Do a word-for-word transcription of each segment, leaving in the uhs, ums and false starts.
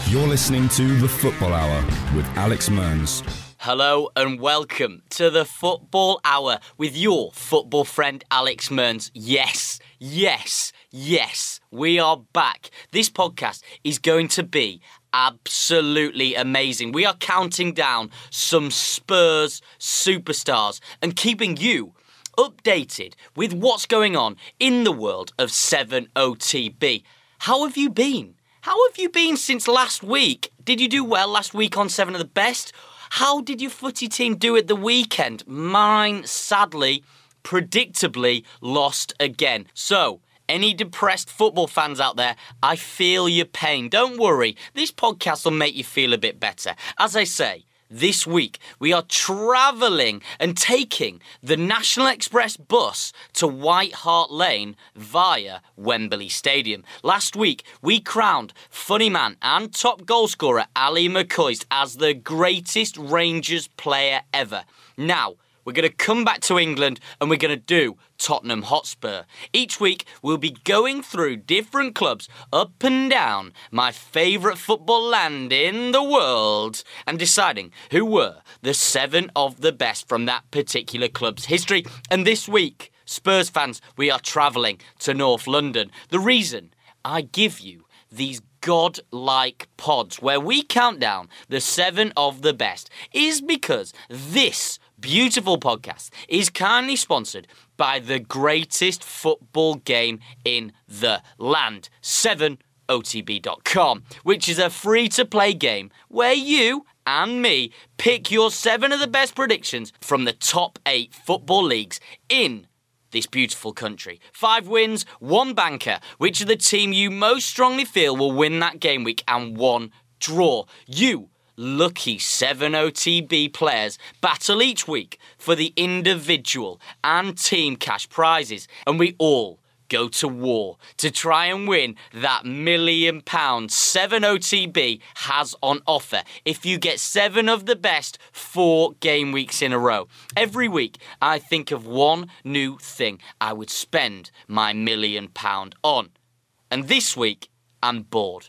You're listening to The Football Hour with Alex Mearns. Hello and welcome to The Football Hour with your football friend Alex Mearns. Yes, yes, yes, we are back. This podcast is going to be absolutely amazing. We are counting down some Spurs superstars and keeping you updated with what's going on in the world of seven O T B. How have you been? How have you been since last week? Did you do well last week on seven of the Best? How did your footy team do at the weekend? Mine, sadly, predictably, lost again. So, any depressed football fans out there, I feel your pain. Don't worry, this podcast will make you feel a bit better. As I say, this week, we are travelling and taking the National Express bus to White Hart Lane via Wembley Stadium. Last week, we crowned funny man and top goalscorer Ali McCoist as the greatest Rangers player ever. Now, we're going to come back to England and we're going to do Tottenham Hotspur. Each week, we'll be going through different clubs up and down my favourite football land in the world and deciding who were the seven of the best from that particular club's history. And this week, Spurs fans, we are travelling to North London. The reason I give you these godlike pods where we count down the seven of the best is because this beautiful podcast is kindly sponsored by the greatest football game in the land, seven O T B dot com, which is a free-to-play game where you and me pick your seven of the best predictions from the top eight football leagues in this beautiful country. Five wins, one banker. Which of the team you most strongly feel will win that game week, and one draw. You lucky seven O T B players battle each week for the individual and team cash prizes, and we all go to war to try and win that million pounds seven O T B has on offer if you get seven of the best four game weeks in a row. Every week, I think of one new thing I would spend my million pound on. And this week, I'm bored.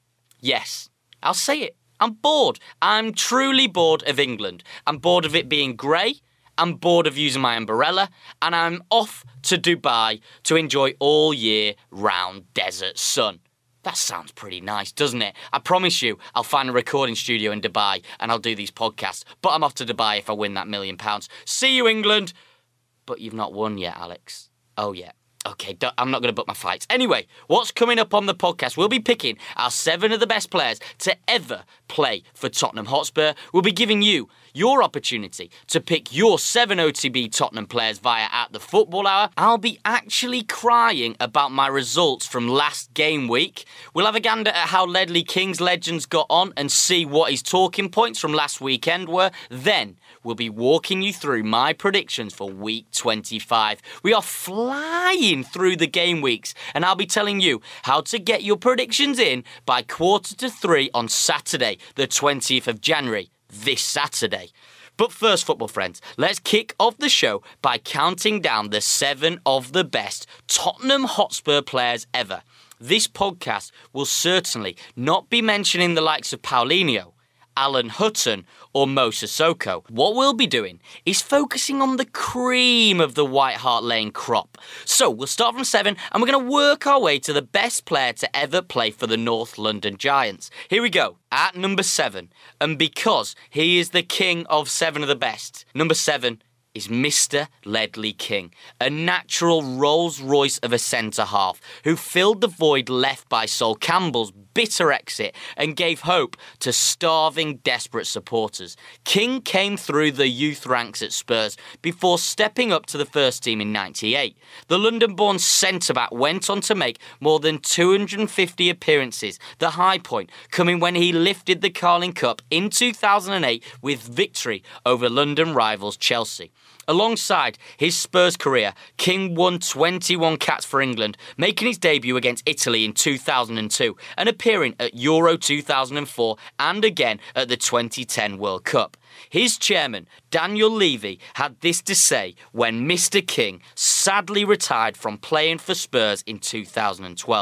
Yes, I'll say it. I'm bored. I'm truly bored of England. I'm bored of it being grey. I'm bored of using my umbrella. And I'm off to Dubai to enjoy all year round desert sun. That sounds pretty nice, doesn't it? I promise you, I'll find a recording studio in Dubai and I'll do these podcasts. But I'm off to Dubai if I win that million pounds. See you, England. But you've not won yet, Alex. Oh, yeah. Okay, I'm not going to book my flights. Anyway, what's coming up on the podcast? We'll be picking our seven of the best players to ever play for Tottenham Hotspur. We'll be giving you your opportunity to pick your seven O T B Tottenham players via At The Football Hour. I'll be actually crying about my results from last game week. We'll have a gander at how Ledley King's legends got on and see what his talking points from last weekend were. Then we'll be walking you through my predictions for week twenty-five. We are flying through the game weeks, and I'll be telling you how to get your predictions in by quarter to three on Saturday, the twentieth of January, this Saturday. But first, football friends, let's kick off the show by counting down the seven of the best Tottenham Hotspur players ever. This podcast will certainly not be mentioning the likes of Paulinho, Alan Hutton or Mo Sissoko. What we'll be doing is focusing on the cream of the White Hart Lane crop. So we'll start from seven and we're going to work our way to the best player to ever play for the North London Giants. Here we go. At number seven, and because he is the king of seven of the best, number seven is Mister Ledley King, a natural Rolls-Royce of a centre-half who filled the void left by Sol Campbell's bitter exit and gave hope to starving, desperate supporters. King came through the youth ranks at Spurs before stepping up to the first team in ninety-eight. The London-born centre-back went on to make more than two hundred fifty appearances, the high point coming when he lifted the Carling Cup in two thousand eight with victory over London rivals Chelsea. Alongside his Spurs career, King won twenty-one caps for England, making his debut against Italy in two thousand two and appearing at Euro two thousand four and again at the twenty ten World Cup. His chairman, Daniel Levy, had this to say when Mister King sadly retired from playing for Spurs in two thousand twelve.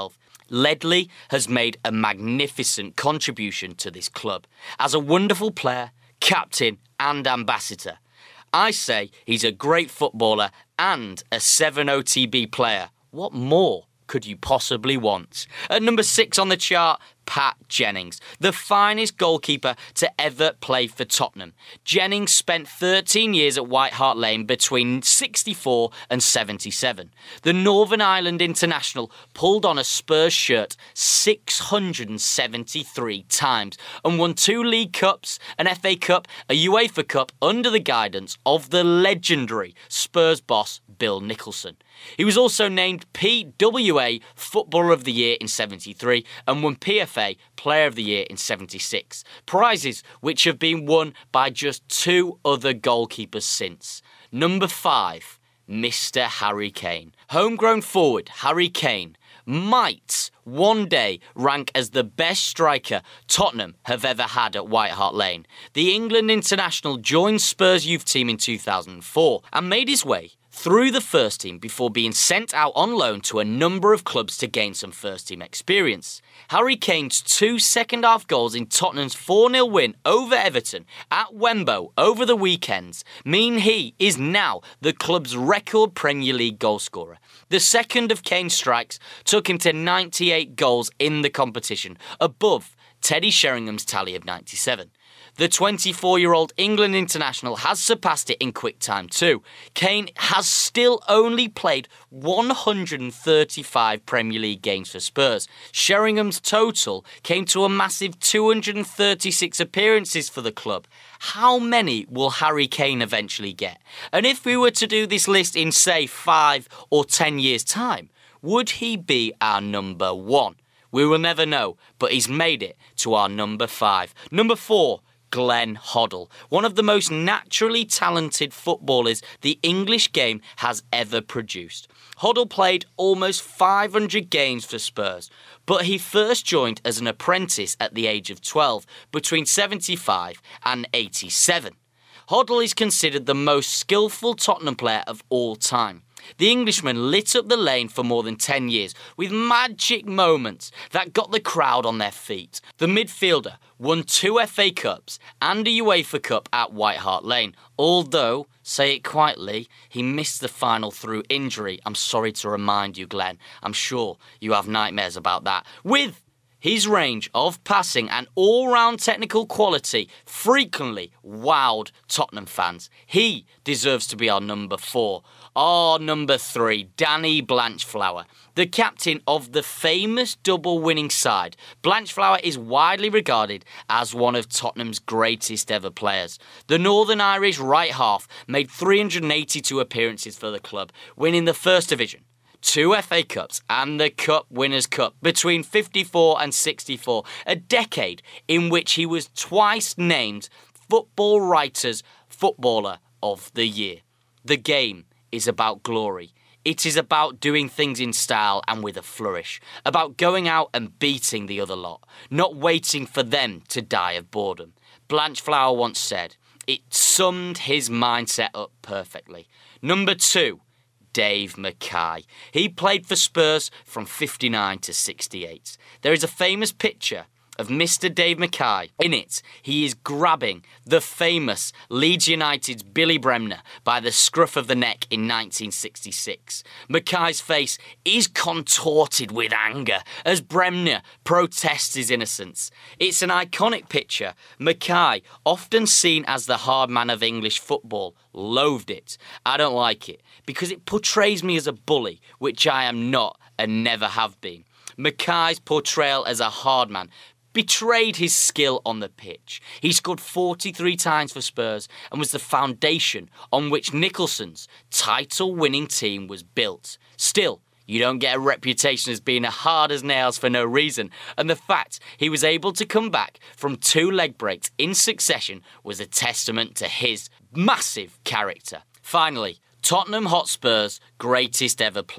Ledley has made a magnificent contribution to this club as a wonderful player, captain and ambassador. I say he's a great footballer and a seven O T B player. What more could you possibly want? At number six on the chart, Pat Jennings, the finest goalkeeper to ever play for Tottenham. Jennings spent thirteen years at White Hart Lane between sixty-four and seventy-seven. The Northern Ireland international pulled on a Spurs shirt six hundred seventy-three times and won two League Cups, an F A Cup, a UEFA Cup under the guidance of the legendary Spurs boss Bill Nicholson. He was also named P W A Footballer of the Year in seventy-three and won P F A Player of the Year in seventy-six, prizes which have been won by just two other goalkeepers since. Number five, Mister Harry Kane. Homegrown forward Harry Kane might one day rank as the best striker Tottenham have ever had at White Hart Lane. The England international joined Spurs youth team in two thousand four and made his way through the first team before being sent out on loan to a number of clubs to gain some first team experience. Harry Kane's two second half goals in Tottenham's four nil win over Everton at Wembley over the weekends mean he is now the club's record Premier League goalscorer. The second of Kane's strikes took him to ninety-eight goals in the competition, above Teddy Sheringham's tally of ninety-seven. The twenty-four-year-old England international has surpassed it in quick time too. Kane has still only played one hundred thirty-five Premier League games for Spurs. Sheringham's total came to a massive two hundred thirty-six appearances for the club. How many will Harry Kane eventually get? And if we were to do this list in, say, five or ten years' time, would he be our number one? We will never know, but he's made it to our number five. Number four, Glenn Hoddle, one of the most naturally talented footballers the English game has ever produced. Hoddle played almost five hundred games for Spurs, but he first joined as an apprentice at the age of twelve, between seventy-five and eighty-seven. Hoddle is considered the most skillful Tottenham player of all time. The Englishman lit up the lane for more than ten years with magic moments that got the crowd on their feet. The midfielder won two F A Cups and a UEFA Cup at White Hart Lane, although, say it quietly, he missed the final through injury. I'm sorry to remind you, Glenn. I'm sure you have nightmares about that. With his range of passing and all-round technical quality frequently wowed Tottenham fans. He deserves to be our number four. Our number three, Danny Blanchflower, the captain of the famous double-winning side. Blanchflower is widely regarded as one of Tottenham's greatest ever players. The Northern Irish right half made three hundred eighty-two appearances for the club, winning the First Division, two F A Cups and the Cup Winners' Cup between fifty-four and sixty-four, a decade in which he was twice named Football Writers' Footballer of the Year. The game is about glory. It is about doing things in style and with a flourish, about going out and beating the other lot, not waiting for them to die of boredom. Blanchflower once said, it summed his mindset up perfectly. Number two, Dave Mackay. He played for Spurs from fifty-nine to sixty-eight. There is a famous picture of Mister Dave Mackay. In it, he is grabbing the famous Leeds United's Billy Bremner by the scruff of the neck in nineteen sixty-six. Mackay's face is contorted with anger as Bremner protests his innocence. It's an iconic picture. Mackay, often seen as the hard man of English football, loathed it. I don't like it because it portrays me as a bully, which I am not and never have been. Mackay's portrayal as a hard man betrayed his skill on the pitch. He scored forty-three times for Spurs and was the foundation on which Nicholson's title-winning team was built. Still, you don't get a reputation as being a hard as nails for no reason, and the fact he was able to come back from two leg breaks in succession was a testament to his massive character. Finally, Tottenham Hotspur's greatest ever player,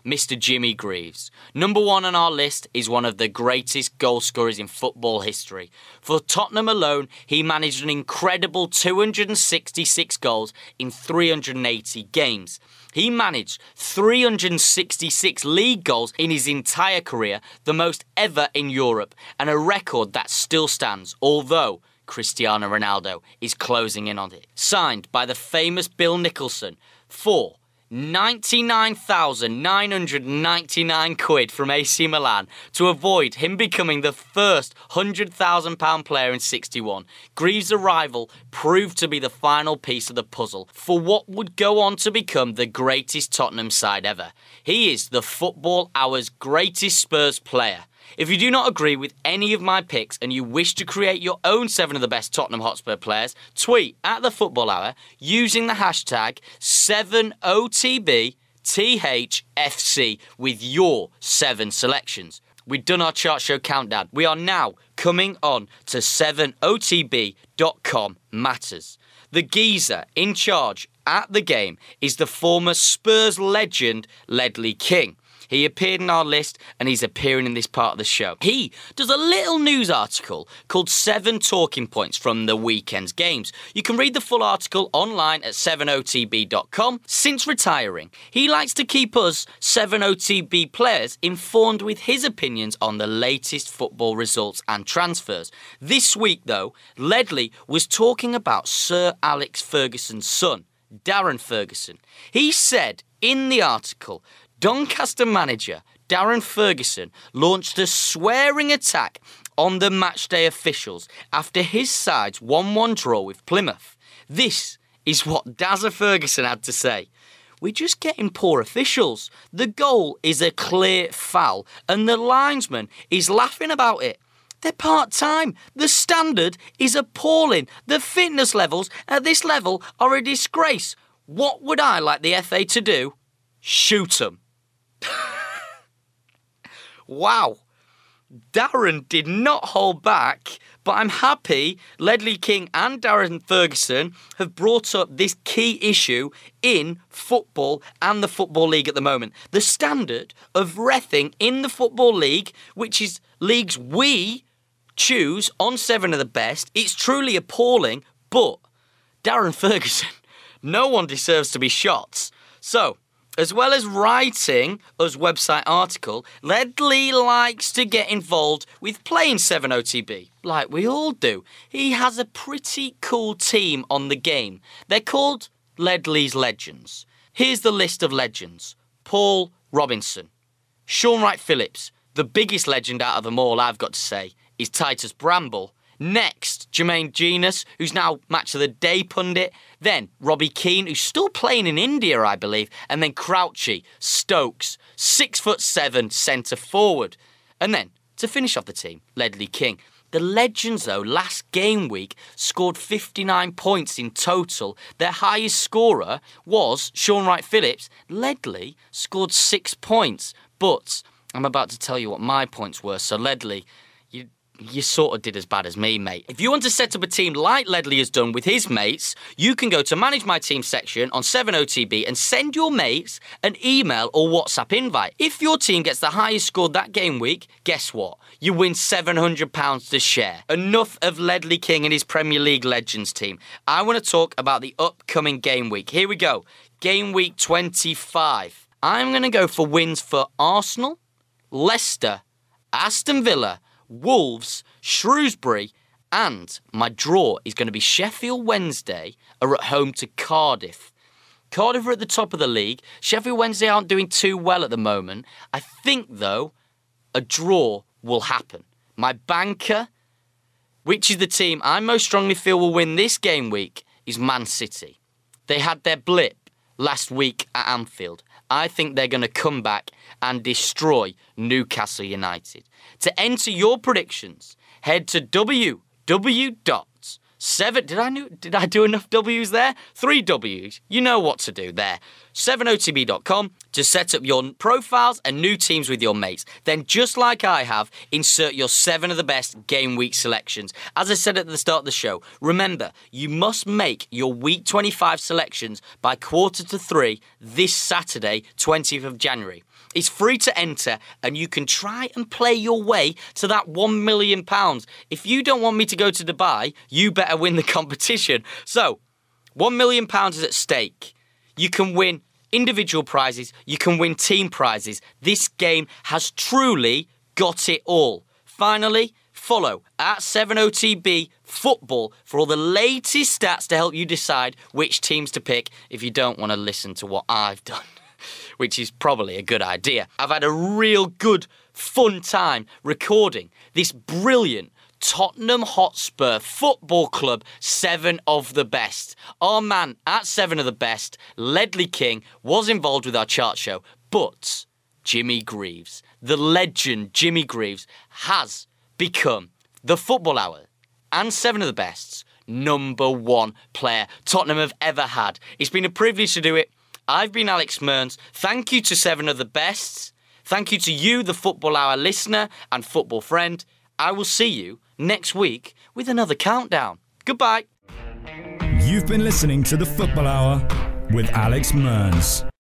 Mister Jimmy Greaves. Number one on our list is one of the greatest goal scorers in football history. For Tottenham alone, he managed an incredible two hundred sixty-six goals in three hundred eighty games. He managed three hundred sixty-six league goals in his entire career, the most ever in Europe, and a record that still stands, although Cristiano Ronaldo is closing in on it. Signed by the famous Bill Nicholson for ninety-nine thousand nine hundred ninety-nine quid from A C Milan to avoid him becoming the first one hundred thousand pound player in sixty-one. Greaves' arrival proved to be the final piece of the puzzle for what would go on to become the greatest Tottenham side ever. He is the Football Hour's greatest Spurs player. If you do not agree with any of my picks and you wish to create your own seven of the best Tottenham Hotspur players, tweet at the Football Hour using the hashtag seven O T B T H F C with your seven selections. We've done our chart show countdown. We are now coming on to seven O T B dot com matters. The geezer in charge at the game is the former Spurs legend Ledley King. He appeared in our list and he's appearing in this part of the show. He does a little news article called Seven Talking Points from the Weekend's Games. You can read the full article online at seven O T B dot com. Since retiring, he likes to keep us seven O T B players informed with his opinions on the latest football results and transfers. This week, though, Ledley was talking about Sir Alex Ferguson's son, Darren Ferguson. He said in the article, Doncaster manager Darren Ferguson launched a swearing attack on the matchday officials after his side's one one draw with Plymouth. This is what Dazza Ferguson had to say. We're just getting poor officials. The goal is a clear foul and the linesman is laughing about it. They're part-time. The standard is appalling. The fitness levels at this level are a disgrace. What would I like the F A to do? Shoot 'em. Wow. Darren did not hold back, but I'm happy Ledley King and Darren Ferguson have brought up this key issue in football and the Football League at the moment. The standard of reffing in the Football League, which is leagues we choose on seven of the best, it's truly appalling, but Darren Ferguson, no one deserves to be shot. So, as well as writing us website article, Ledley likes to get involved with playing seven O T B, like we all do. He has a pretty cool team on the game. They're called Ledley's Legends. Here's the list of legends. Paul Robinson. Sean Wright-Phillips, the biggest legend out of them all, I've got to say, is Titus Bramble. Next, Jermaine Genius, who's now Match of the Day pundit. Then Robbie Keane, who's still playing in India, I believe. And then Crouchy, Stokes, six foot seven centre forward. And then, to finish off the team, Ledley King. The Legends, though, last game week scored fifty-nine points in total. Their highest scorer was Sean Wright-Phillips. Ledley scored six points. But I'm about to tell you what my points were. So Ledley, you... You sort of did as bad as me, mate. If you want to set up a team like Ledley has done with his mates, you can go to Manage My Team section on seven O T B and send your mates an email or WhatsApp invite. If your team gets the highest score that game week, guess what? You win seven hundred pounds to share. Enough of Ledley King and his Premier League Legends team. I want to talk about the upcoming game week. Here we go. Game week twenty-five. I'm going to go for wins for Arsenal, Leicester, Aston Villa, Wolves, Shrewsbury, and my draw is going to be Sheffield Wednesday are at home to Cardiff. Cardiff are at the top of the league. Sheffield Wednesday aren't doing too well at the moment. I think, though, a draw will happen. My banker, which is the team I most strongly feel will win this game week, is Man City. They had their blip last week at Anfield. I think they're going to come back and destroy Newcastle United. To enter your predictions, head to w w w dot seven... Did I, knew, did I do enough W's there? Three W's. You know what to do there. seven O T B dot com to set up your profiles and new teams with your mates. Then, just like I have, insert your seven of the best game week selections. As I said at the start of the show, remember, you must make your week twenty-five selections by quarter to three this Saturday, twentieth of January. It's free to enter, and you can try and play your way to that one million pounds. If you don't want me to go to Dubai, you better win the competition. So, one million pounds is at stake. You can win individual prizes. You can win team prizes. This game has truly got it all. Finally, follow at seven O T B Football for all the latest stats to help you decide which teams to pick if you don't want to listen to what I've done, which is probably a good idea. I've had a real good, fun time recording this brilliant Tottenham Hotspur Football Club seven of the best. Our man at seven of the best, Ledley King, was involved with our chart show, but Jimmy Greaves, the legend Jimmy Greaves, has become the Football Hour and seven of the best's number one player Tottenham have ever had. It's been a privilege to do it. I've been Alex Mearns. Thank you to seven of the bests. Thank you to you, the Football Hour listener and football friend. I will see you next week with another countdown. Goodbye. You've been listening to the Football Hour with Alex Mearns.